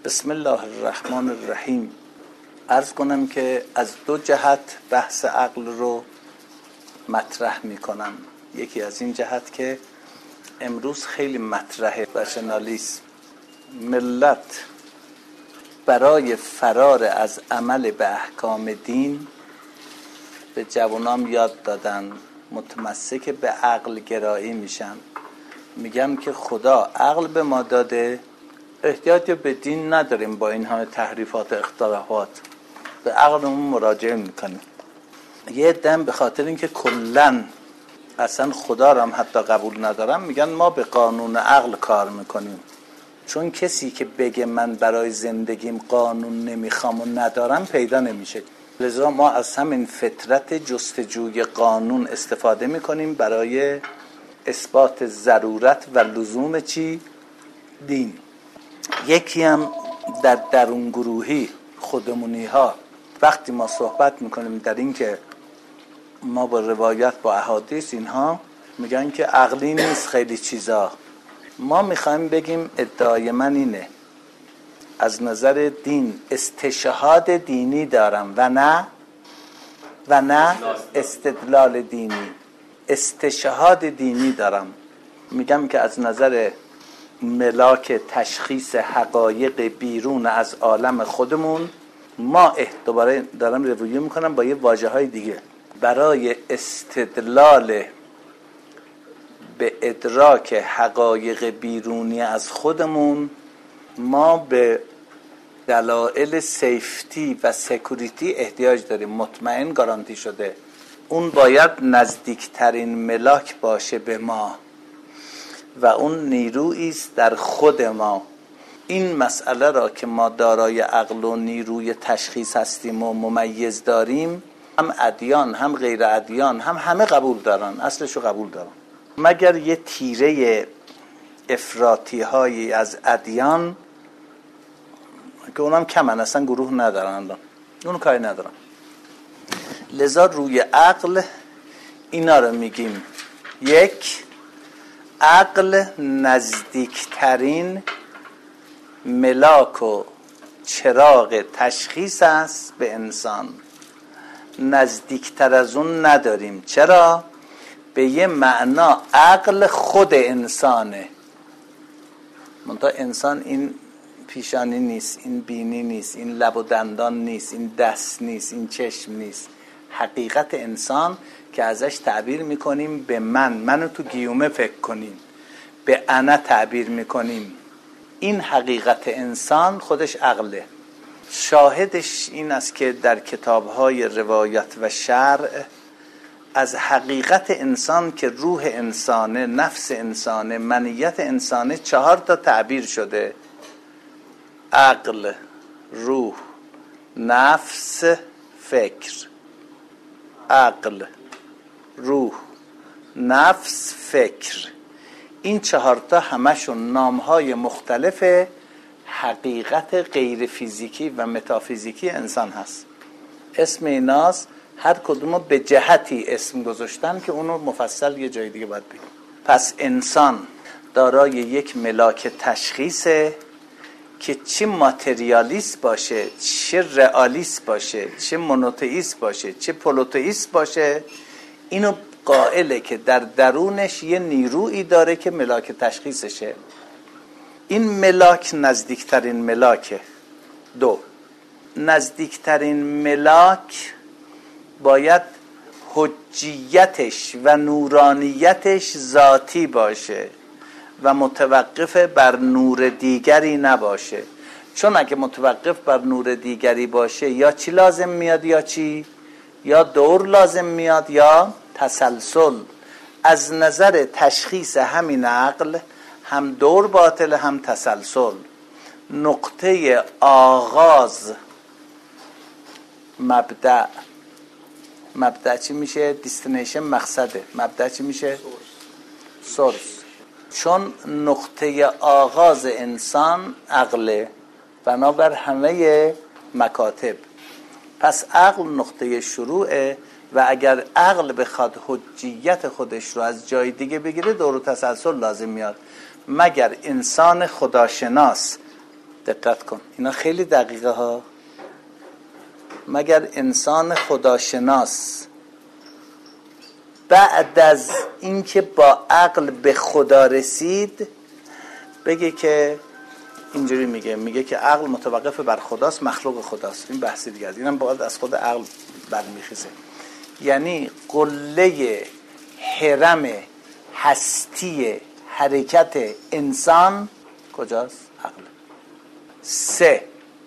بسم الله الرحمن الرحیم. عرض کنم که از دو جهت بحث عقل رو مطرح میکنم. یکی از این جهت که امروز خیلی مطرحه رشنالیسم. ملت برای فرار از عمل به احکام دین به جوانام یاد دادن متمسک به عقل گرایی میشن، میگم که خدا عقل به ما داده، احتیاج به دین نداریم، با این همه تحریفات و اختلافات به عقلمون مراجعه میکنیم. یه دم به خاطر اینکه کلن اصلا خدا رو هم حتی قبول ندارم، میگن ما به قانون عقل کار میکنیم، چون کسی که بگه من برای زندگیم قانون نمیخوام و ندارم پیدا نمیشه. لذا ما از همین فطرت جستجوی قانون استفاده میکنیم برای اثبات ضرورت و لزوم چی؟ دین. یکی هم در درون گروهی خودمونی ها وقتی ما صحبت میکنیم در این که ما با روایت با احادیث اینها میگن که عقلی نیست خیلی چیزا، ما میخوایم بگیم ادعای من اینه از نظر دین استشهاد دینی دارم و نه استدلال دینی. استشهاد دینی دارم، میگم که از نظر ملاک تشخیص حقایق بیرون از عالم خودمون ما دوباره دارم رویه میکنم با یه واژه های دیگه، برای استدلال به ادراک حقایق بیرونی از خودمون ما به دلایل سیفتی و سکوریتی احتیاج داریم. مطمئن گارانتی شده اون باید نزدیکترین ملاک باشه به ما و اون نیرویی است در خود ما. این مسئله را که ما دارای عقل و نیروی تشخیص هستیم و ممیز داریم، هم ادیان هم غیر ادیان هم همه قبول دارن، اصلشو قبول دارن، مگر یه تیره افراطی هایی از ادیان که اونم کمن، اصلا گروه ندارن، اون کاری ندارن. لذا روی عقل اینا رو میگیم. یک، عقل نزدیکترین ملاک و چراغ تشخیص است به انسان، نزدیکتر از اون نداریم. چرا؟ به یه معنا عقل خود انسانه، منتها انسان این پیشانی نیست، این بینی نیست، این لب و دندان نیست، این دست نیست، این چشم نیست. حقیقت انسان که ازش تعبیر میکنیم به منو تو گیومه فکر کنیم، به انا تعبیر میکنیم، این حقیقت انسان خودش عقله. شاهدش این است که در کتاب‌های روایت و شرع از حقیقت انسان که روح انسانه، نفس انسانه، منیت انسانه 4 تعبیر شده: عقل، روح، نفس، فکر. عقل، روح، نفس، فکر. این 4 همشون نامهای مختلف حقیقت غیر فیزیکی و متافیزیکی انسان هست. اسم ایناست، هر کدومو به جهتی اسم گذاشتن که اونو مفصل یه جای دیگه باید بگیم. پس انسان دارای یک ملاک تشخیصه که چه ماتریالیست باشه، چه رئالیست باشه، چه مونوتئیست باشه، چه پولوتئیست باشه، اینو قائله که در درونش یه نیرویی داره که ملاک تشخیصشه. این ملاک نزدیکترین ملاکه. 2، نزدیکترین ملاک باید حجیتش و نورانیتش ذاتی باشه و متوقف بر نور دیگری نباشه. چون اگه متوقف بر نور دیگری باشه یا چی لازم میاد یا چی؟ یا دور لازم میاد یا تسلسل. از نظر تشخیص همین عقل هم دور باطل هم تسلسل. نقطه آغاز مبدأ چی میشه؟ دیستینیشن، مقصده. مبدأ چی میشه؟ سورس. چون نقطه آغاز انسان عقله بنابر همه مکاتب، پس عقل نقطه شروعه و اگر عقل بخواد حجیت خودش رو از جای دیگه بگیره دور و تسلسل لازم میاد. مگر انسان خداشناس دقت کن، اینا خیلی دقیقه ها. مگر انسان خداشناس بعد از اینکه با عقل به خدا رسید بگه که اینجوری میگه که عقل متوقف بر خداست، مخلوق خداست؟ این بحثی دیگه است. اینم باید از خود عقل برمیخیزه. یعنی قله هرم هستی حرکت انسان کجاست؟ عقل. 3.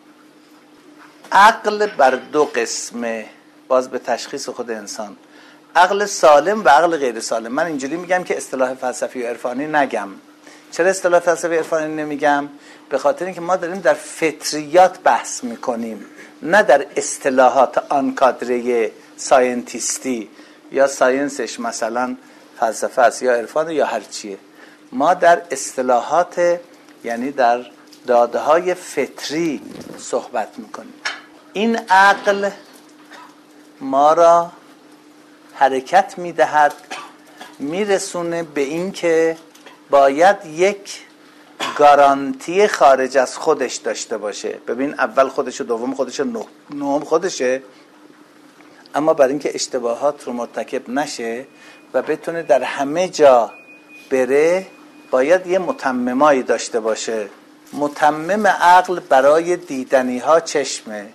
عقل بر 2 قسمه، باز به تشخیص خود انسان، عقل سالم و عقل غیر سالم. من اینجوری میگم که اصطلاح فلسفی و عرفانی نگم. چرا اصطلاح فلسفی و عرفانی نمیگم؟ به خاطر اینکه ما داریم در فطریات بحث میکنیم، نه در اصطلاحات آن کادره ساینتیستی یا ساینسش مثلا فلسفه است یا عرفان یا هر چیه. ما در اصطلاحات یعنی در داده‌های فطری صحبت میکنیم. این عقل ما را حرکت میدهد، میرسونه به این که باید یک گارانتی خارج از خودش داشته باشه. ببین اول خودشه، دوم خودشه، نهم خودشه، اما برای اینکه اشتباهات رو مرتکب نشه و بتونه در همه جا بره باید یه متممایی داشته باشه. متمم عقل برای دیدنی ها چشمه،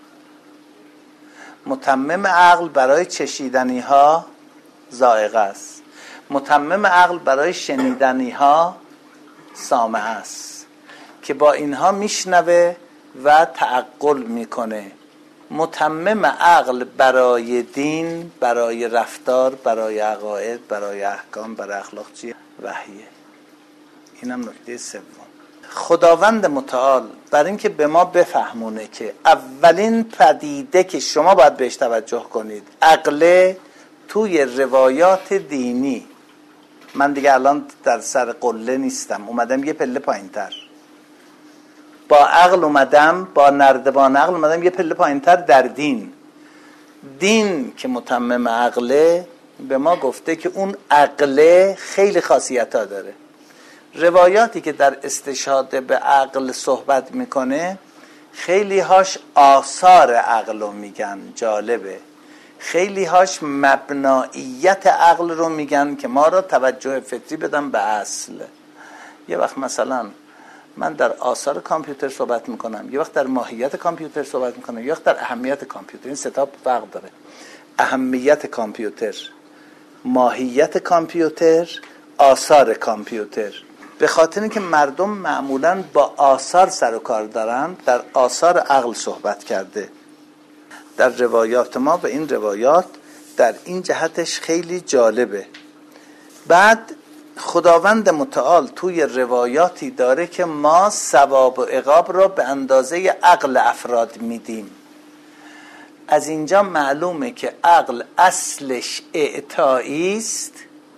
متمم عقل برای چشیدنی ها ذائقه است، متمم عقل برای شنیدنی ها سامعه است که با اینها میشنوه و تعقل میکنه. متمم عقل برای دین، برای رفتار، برای عقاید، برای احکام، برای اخلاق چیه؟ وحیه. اینم نکته 3. خداوند متعال برای اینکه به ما بفهمونه که اولین پدیده که شما باید بهش توجه کنید عقل، توی روایات دینی، من دیگه الان در سر قله نیستم، اومدم یه پله پایین‌تر، با عقل اومدم، با نردبان عقل اومدم یه پله پایین‌تر در دین. دین که متمم عقله به ما گفته که اون عقله خیلی خاصیت‌ها داره. روایاتی که در استشهاد به عقل صحبت میکنه خیلی هاش آثار عقل رو میگن، جالبه. خیلی هاش مبناییت عقل رو میگن که ما را توجه فطری بدن به اصل. یه وقت مثلا من در آثار کامپیوتر صحبت میکنم، یه وقت در ماهیت کامپیوتر صحبت میکنم، یه وقت در اهمیت کامپیوتر. این سه تا فرق داره: اهمیت کامپیوتر، ماهیت کامپیوتر، آثار کامپیوتر. به خاطر اینکه مردم معمولاً با آثار سر و کار دارن، در آثار عقل صحبت کرده در روایات ما، و این روایات در این جهتش خیلی جالبه. بعد خداوند متعال توی روایاتی داره که ما ثواب و عقاب را به اندازه عقل افراد میدیم. از اینجا معلومه که عقل اصلش اعطایی است،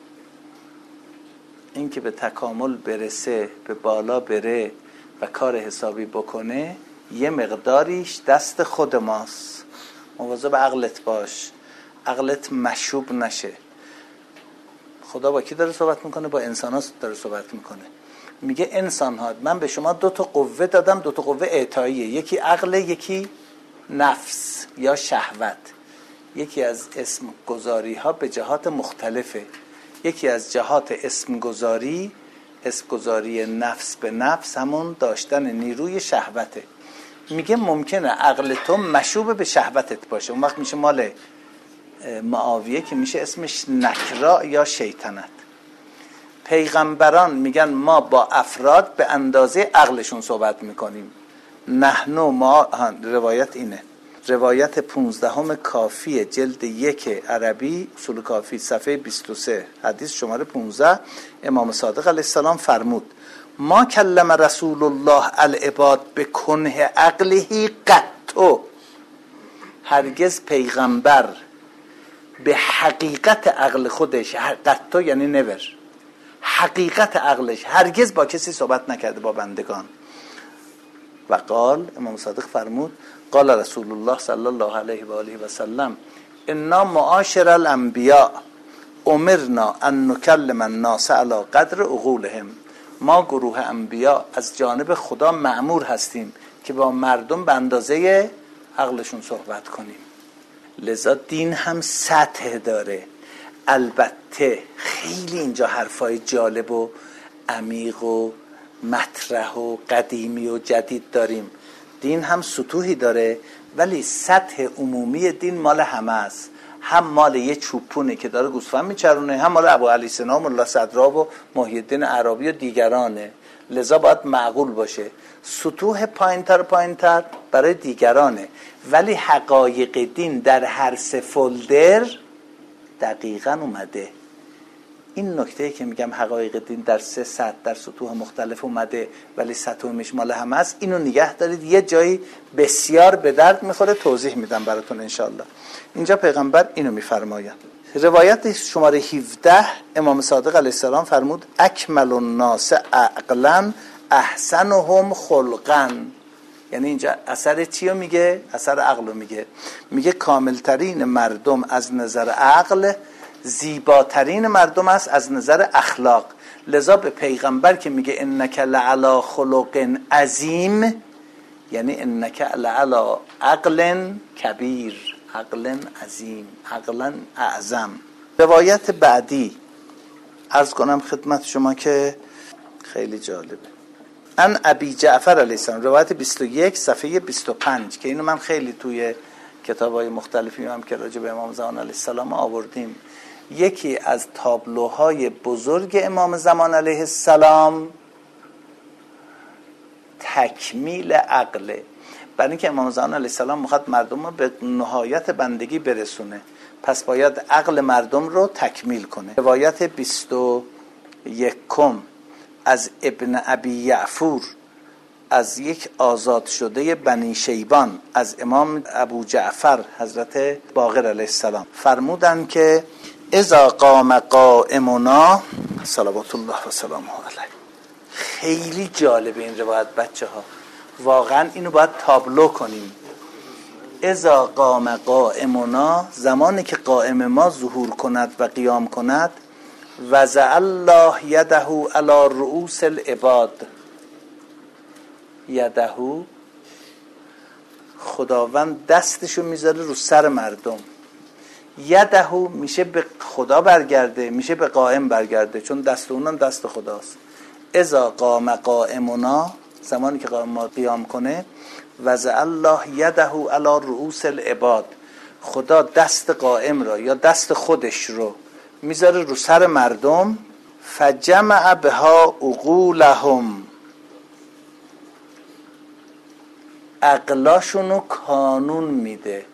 این که به تکامل برسه، به بالا بره و کار حسابی بکنه، یه مقداریش دست خود ماست. مواظب عقلت باش، عقلت مشوب نشه. خدا با کی داره صحبت میکنه؟ با انسان ها داره صحبت میکنه. میگه انسان ها من به شما 2 تا قوه دادم، 2 تا قوه اعطاییه، یکی عقل، یکی نفس یا شهوت. یکی از اسم گذاری ها به جهات مختلفه. یکی از جهات اسم گذاری نفس به نفس همون داشتن نیروی شهوته. میگه ممکنه عقل تو مشوب به شهوتت باشه، اون وقت میشه مال معاویه که میشه اسمش نکرا یا شیطنت. پیغمبران میگن ما با افراد به اندازه عقلشون صحبت میکنیم. نحنو ما، روایت اینه، روایت 15 کافی جلد 1 عربی اصول کافی صفحه 23 حدیث شماره 15، امام صادق علیه السلام فرمود ما کلم رسول الله العباد به کنه عقله قطو، هرگز پیغمبر به حقیقت عقل خودش، قطو یعنی نور، حقیقت عقلش هرگز با کسی صحبت نکرده، با بندگان. و قال، امام صادق فرمود قال رسول الله صلی الله علیه و آله و سلم انا معاشر الانبیاء امرنا ان نکلم الناس علی قدر عقولهم. ما گروه انبیا از جانب خدا مأمور هستیم که با مردم به اندازه عقلشون صحبت کنیم. لذا دین هم سطح داره. البته خیلی اینجا حرفای جالب و عمیق و مطرح و قدیمی و جدید داریم. دین هم سطوحی داره، ولی سطح عمومی دین مال همه است. هم مال یه چوپونه که داره گوسفند میچرونه، هم مال ابو علی سنا و ملا صدرا و محی الدین عربی و دیگرانه. لذا باید معقول باشه. سطوح پایینتر برای دیگرانه، ولی حقایق دین در هر سه فولدر دقیقاً اومده. این نکته که میگم حقایق دین در سه سطح در سطوح مختلف اومده، ولی سطوحش مال همه است، اینو نگه دارید. یه جایی بسیار به درد میخوره، توضیح میدم براتون انشالله. اینجا پیغمبر اینو میفرماید. روایت شماره 17 امام صادق علیه السلام فرمود اکمل الناس عقلا احسنهم خلقا. یعنی اینجا اثر چیو میگه؟ اثر عقلو میگه. میگه کاملترین مردم از نظر عقل زیباترین مردم است از نظر اخلاق. لذا به پیغمبر که میگه انک لعلی خلق عظیم، یعنی انک لعلی عقل کبیر، عقل عظیم، عقل اعظم. روایت بعدی عرض کنم خدمت شما که خیلی جالبه. ان ابی جعفر علیه السلام، روایت 21 صفحه 25 که اینو من خیلی توی کتاب‌های مختلفی هم که راجع به امام زمان علیه السلام آوردیم. یکی از تابلوهای بزرگ امام زمان علیه السلام تکمیل عقله. برای اینکه امام زمان علیه السلام میخواد مردم رو به نهایت بندگی برسونه، پس باید عقل مردم رو تکمیل کنه. روایت 21 از ابن ابی یعفور از یک آزاد شده بنی شیبان از امام ابو جعفر حضرت باقر علیه السلام فرمودن که اذا قام قائمنا صلوات الله و سلامه علیه. خیلی جالبه این روایت بچه ها، واقعا اینو باید تابلو کنیم. اذا قام قائمنا، زمانی که قائم ما ظهور کند و قیام کند، وضع الله یده علی رؤوس العباد. یده، خداوند دستشو میذاره رو سر مردم. یده میشه به خدا برگرده، میشه به قائم برگرده، چون دست اونم دست خداست. اذا قام قائمنا، زمانی که قائم ما قیام کنه، وضع الله یده علی رؤوس العباد، خدا دست قائم را یا دست خودش رو میذاره رو سر مردم. فجمع بها عقولهم، عقلاشونو کانون میده.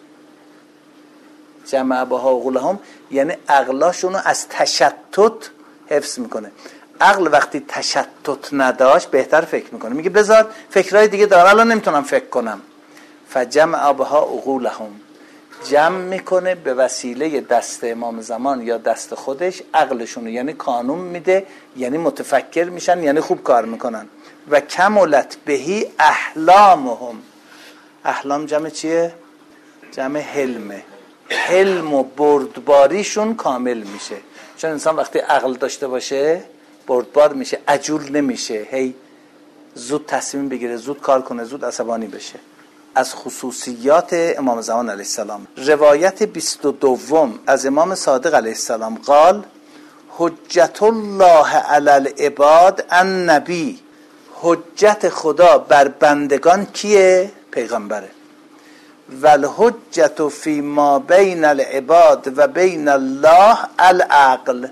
جمع بها عقولهم یعنی عقلاشونو از تشتت حفظ میکنه. عقل وقتی تشتت نداشت بهتر فکر میکنه، میگه بذار فکرهای دیگه دارم الان نمیتونم فکر کنم. فجمع بها عقولهم، جمع میکنه به وسیله دست امام زمان یا دست خودش عقلشونو، یعنی کانون میده، یعنی متفکر میشن، یعنی خوب کار میکنن. و کملت بهی احلامهم، احلام جمع چیه؟ جمع حلمه. حلم و بردباریشون کامل میشه، چون انسان وقتی عقل داشته باشه بردبار میشه، عجول نمیشه، هی زود تصمیم بگیره، زود کار کنه، زود عصبانی بشه. از خصوصیات امام زمان علیه السلام. روایت 22 از امام صادق علیه السلام قال حجت الله علی العباد النبی، حجت خدا بر بندگان کیه؟ پیغمبره. والحجت فی ما بین العباد و بین الله العقل،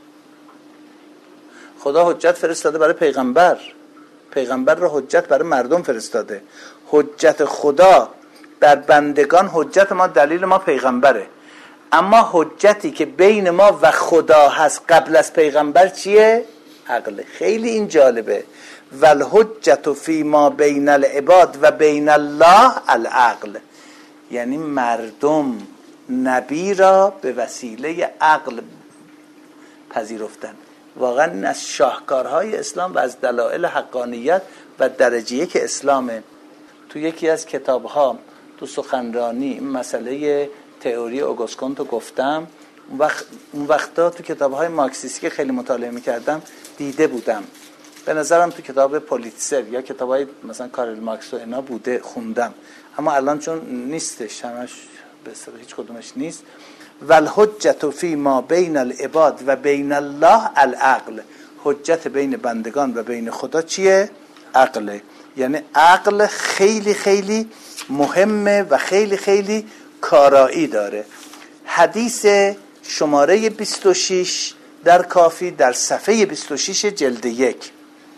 خدا حجت فرستاده برای پیغمبر، پیغمبر رو حجت برای مردم فرستاده. حجت خدا بر بندگان، حجت ما دلیل ما پیغمبره، اما حجتی که بین ما و خدا هست قبل از پیغمبر چیه؟ عقل. خیلی این جالبه. والحجت فی ما بین العباد و بین الله العقل، یعنی مردم نبی را به وسیله عقل پذیرفتن. واقعا این از شاهکارهای اسلام و از دلایل حقانیت و درجه یک اسلامه. تو یکی از کتاب‌ها تو سخنرانی این مسئله تئوری اوگوست کونت رو گفتم. اون وقتا تو کتاب‌های مارکسیستی که خیلی مطالعه می‌کردم دیده بودم به نظرم تو کتاب پولیتسر یا کتابای مثلا کارل مارکس و اینا بوده، خوندم، اما الان چون نیستش، همش به اصطلاح هیچ کدومش نیست. والحجة فی ما بین العباد و بین الله العقل. حجت بین بندگان و بین خدا چیه؟ عقله. یعنی عقل خیلی خیلی مهمه و خیلی خیلی کارایی داره. حدیث شماره 26 در کافی در صفحه 26 جلد 1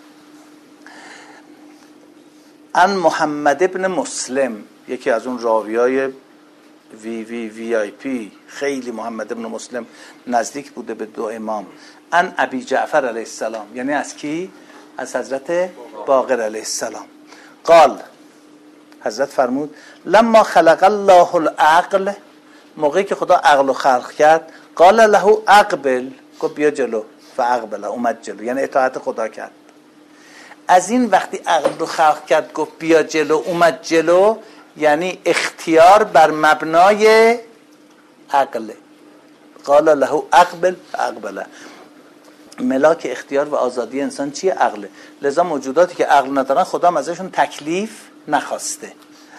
ان محمد ابن مسلم، یکی از اون راویای وی آی پی، خیلی محمد ابن مسلم نزدیک بوده به دو امام. ان ابی جعفر علیه السلام، یعنی از کی؟ از حضرت باقر علیه السلام. قال، حضرت فرمود لما خلق الله العقل، موقعی که خدا عقل رو خلق کرد، قال له اقبل، گفت بیا جلو، فاقبل، اومد جلو، یعنی اطاعت خدا کرد. از این وقتی عقل رو خلق کرد گفت بیا جلو، اومد جلو، یعنی اختیار بر مبنای عقل. قال له اقبل فاقبل. ملاک اختیار و آزادی انسان چیه؟ عقله. لذا موجوداتی که عقل ندارن خدا هم ازشون تکلیف نخواسته.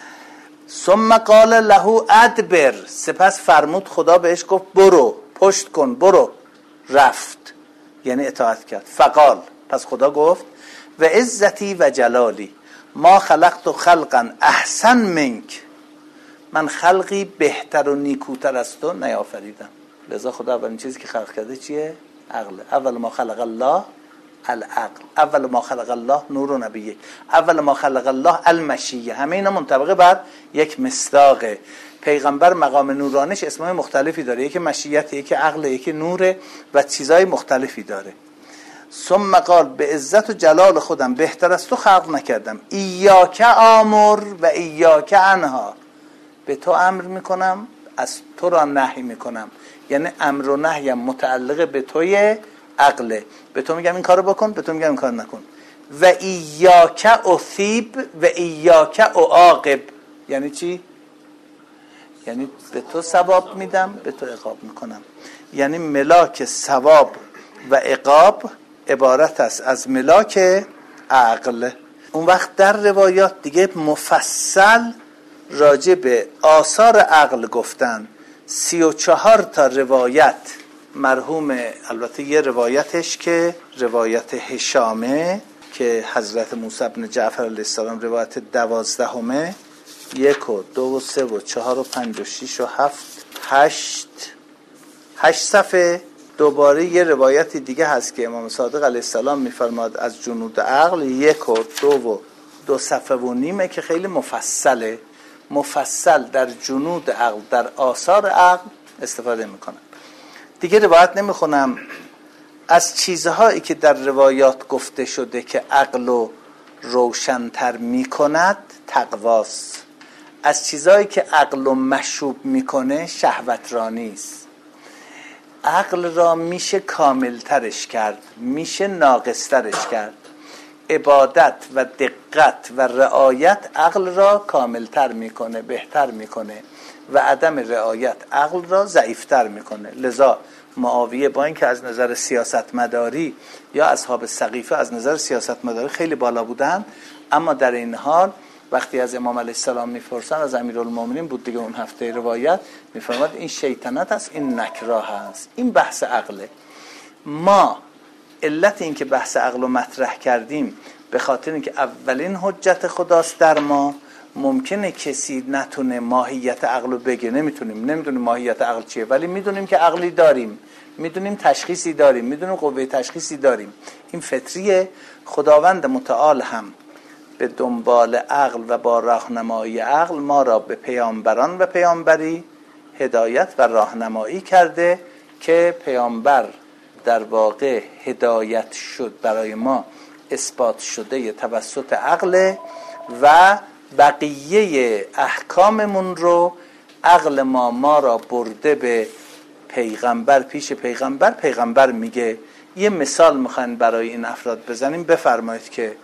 ثم قال له ادبر، سپس فرمود خدا بهش گفت برو، پشت کن، برو، رفت، یعنی اطاعت کرد. فقال، پس خدا گفت و عزتی و جلالی ما خلقت خلقا احسن منک، من خلقی بهتر و نیکوتر از تو نیافریدم. لذا خدا اولین چیزی که خلق کرده چیه؟ عقل. اول ما خلق الله العقل، اول ما خلق الله نور و نبیه، اول ما خلق الله المشیه. همه اینا منطبق بر یک مصداقه. پیغمبر مقام نورانش اسمای مختلفی داره، یکی مشیت، یکی عقل، یکی نوره و چیزای مختلفی داره. ثم قال به عزت و جلال خودم بهتر از تو خلق نکردم. ایاک آمر و ایاک انها، به تو امر میکنم، از تو را نهی میکنم. یعنی امر و نهیم متعلق به توی عقله. به تو میگم این کارو بکن، به تو میگم این کارو نکن. و ایاک اثیب و ایاک اعاقب، یعنی چی؟ یعنی به تو ثواب میدم، به تو عقاب میکنم. یعنی ملاک ثواب و عقاب عبارت است از ملاک عقل. اون وقت در روایات دیگه مفصل راجع به آثار عقل گفتن. 34 تا روایت مرحوم، البته یه روایتش که روایت هشامه که حضرت موسی بن جعفر علیه السلام، روایت 12، 1 و 2 و 3 و 4 و 5 و 6 و 7 8 صفحه. دوباره یه روایت دیگه هست که امام صادق علیه السلام میفرماد از جنود عقل، 1 و 2 و 2 صفحه و نیمه که خیلی مفصله. مفصل در جنود عقل، در آثار عقل استفاده میکنن. دیگه روایت نمیخونم. از چیزهایی که در روایات گفته شده که عقل رو روشن‌تر میکند تقواست. از چیزهایی که عقل رو مشوب میکنه شهوترانی است. عقل را میشه کاملترش کرد، میشه ناقصترش کرد. عبادت و دقت و رعایت عقل را کاملتر میکنه، بهتر میکنه و عدم رعایت عقل را ضعیفتر میکنه. لذا معاویه با اینکه از نظر سیاستمداری یا اصحاب سقیفه از نظر سیاستمداری خیلی بالا بودن، اما در این حال وقتی از امام علیه السلام میپرسن، از امیرالمومنین بود دیگه اون هفته روایت، میفرماد این شیطنت است، این نکراه است. این بحث عقله. ما علت این که بحث عقل رو مطرح کردیم به خاطر اینکه اولین حجت خداست در ما. ممکنه کسی نتونه ماهیت عقل رو بگه، نمیدونیم ماهیت عقل چیه، ولی میدونیم که عقلی داریم، میدونیم تشخیصی داریم، میدونیم قوه تشخیصی داریم. این فطریه. خداوند متعال هم به دنبال عقل و با راهنمایی عقل ما را به پیامبران و پیامبری هدایت و راهنمایی کرده که پیامبر در واقع هدایت شد برای ما اثبات شده توسط عقل و بقیه احکاممون رو عقل ما را برده به پیغمبر، پیش پیغمبر میگه. یه مثال میخواین برای این افراد بزنیم. بفرمایید که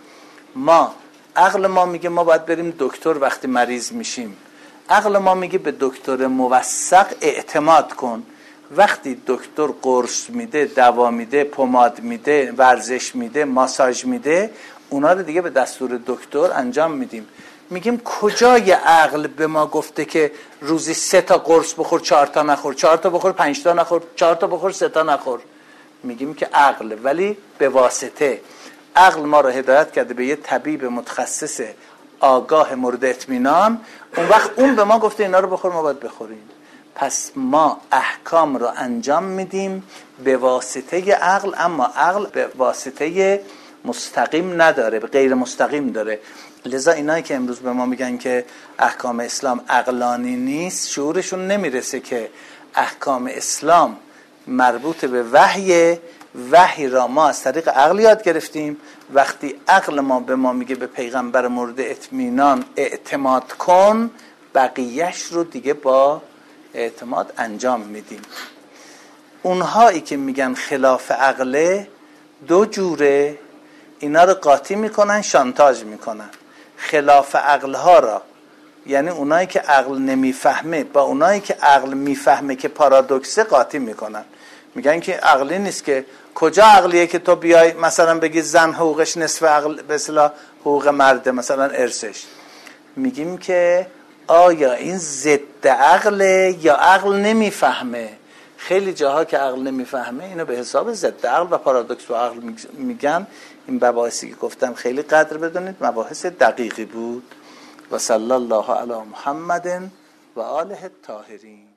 عقل ما میگه ما باید بریم دکتر وقتی مریض میشیم. عقل ما میگه به دکتر موثق اعتماد کن. وقتی دکتر قرص میده، دوا میده، پماد میده، ورزش میده، ماساژ میده، اونا رو دیگه به دستور دکتر انجام میدیم. میگیم کجای عقل به ما گفته که روزی 3 تا قرص بخور 4 تا نخور، 4 تا بخور 5 تا نخور، 4 تا بخور 3 تا نخور؟ میگیم که عقل، ولی به واسطه عقل ما رو هدایت کرده به یه طبیب متخصص آگاه مورد اطمینان. اون وقت اون به ما گفته اینا رو بخور، ما باید بخوریم. پس ما احکام رو انجام میدیم به واسطه عقل، اما عقل به واسطه مستقیم نداره، به غیر مستقیم داره. لذا اینایی که امروز به ما میگن که احکام اسلام عقلانی نیست، شعورشون نمیرسه که احکام اسلام مربوط به وحی را ما از طریق عقل یاد گرفتیم. وقتی عقل ما به ما میگه به پیغمبر مورد اطمینان اعتماد کن، بقیهش رو دیگه با اعتماد انجام میدیم. اونهایی که میگن خلاف عقله 2 جوره، اینا رو قاطی میکنن، شانتاژ میکنن. خلاف عقل ها را، یعنی اونایی که عقل نمیفهمه با اونایی که عقل میفهمه که پارادوکسه، قاطی میکنن. میگن که عقلی نیست. که کجا عقلیه که تو بیای مثلا بگی زن حقوقش نصف عقل به اصطلاح حقوق مرده، مثلا ارثش؟ میگیم که آیا این ضد عقله یا عقل نمیفهمه؟ خیلی جاها که عقل نمیفهمه اینو به حساب ضد عقل و پارادوکس و عقل میگن. این مباحثی که گفتم خیلی قدر بدونید، مباحث دقیقی بود. و صلی الله علی محمد و آله الطاهرین.